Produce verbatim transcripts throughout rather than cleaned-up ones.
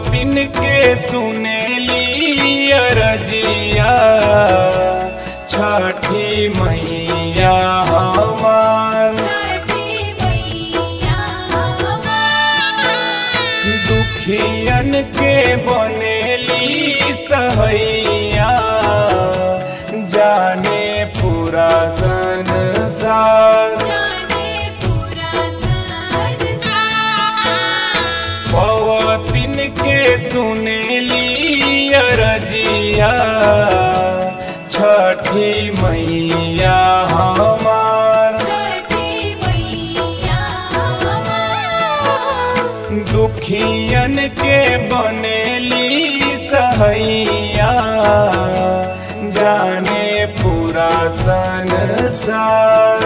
पवतिन के सुनेली अरजिया छठी मैया हमार दुखियन के बनेली सहैया जाने पूरा संसार पवतिन के सुनेली अरजिया छठी मैया हमार दुखियन के बनेली सहैया जाने पूरा संसार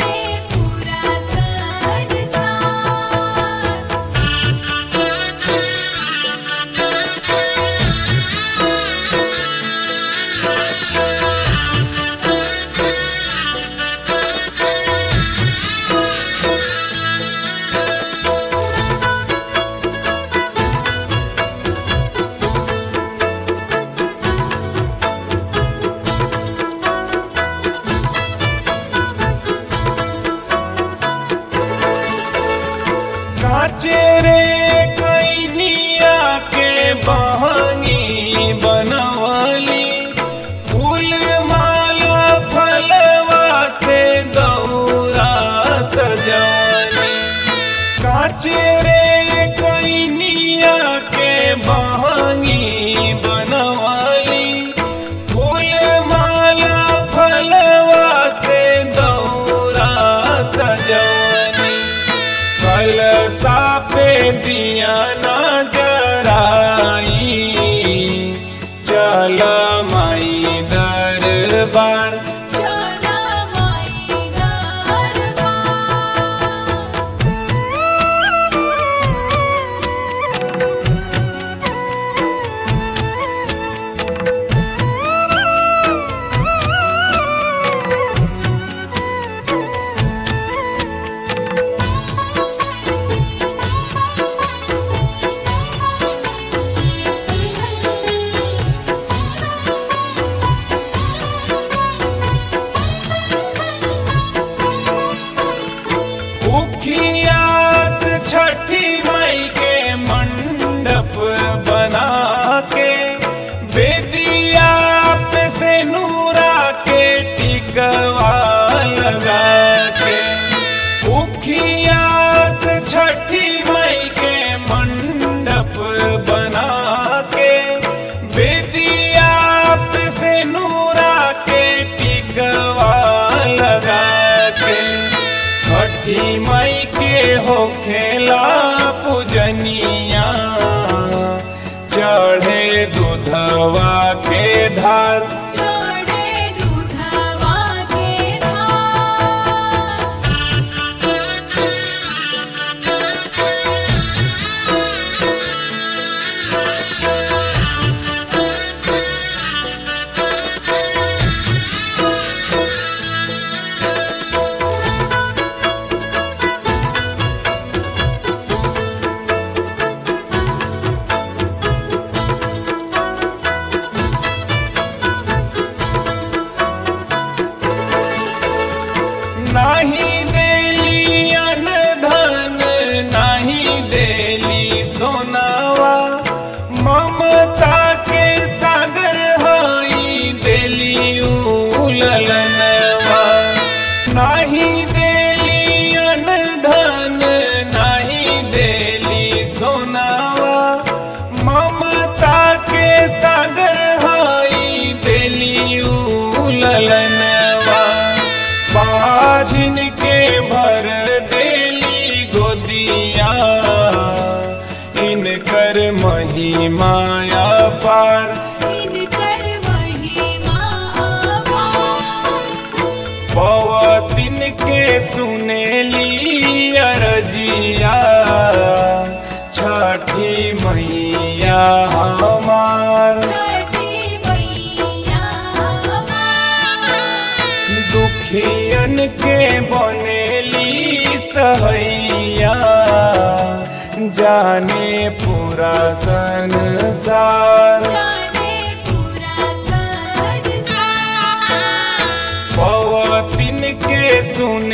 चेरे कैनिया के बहंगी बनवली फूल माला फलवा से दौरा सजवली काचेरे कैनिया के बहंगी बनवली फूल माला फलवा से दौरा सजवली कलसा पे दिया ना जराई चला माई दरबार मुखियात छठी माई के मंडप बना के बेदिया पे से नूरा के टिकवा लगा के मुखियात छठी माई के मंडप बना के बेदिया पे से नूरा के टिकवा लगा के छठी माई के होखेला पूजनिया चढ़े दूधवा के धार नहीं देली अन धन नहीं देली सोनावा ममता के सागर हई देली उललनवा नहीं देली अन धन नहीं देली सोनावा ममता के सागर हई देली उललनवा जिनके भर देली गोदिया इनकर महिमाया पार पवतिन के सुनेली अरजिया छठी मैया हमार दुखियन के बनेली सहैया जाने पूरा संसार जाने पूरा संसार। पवतिन के सुन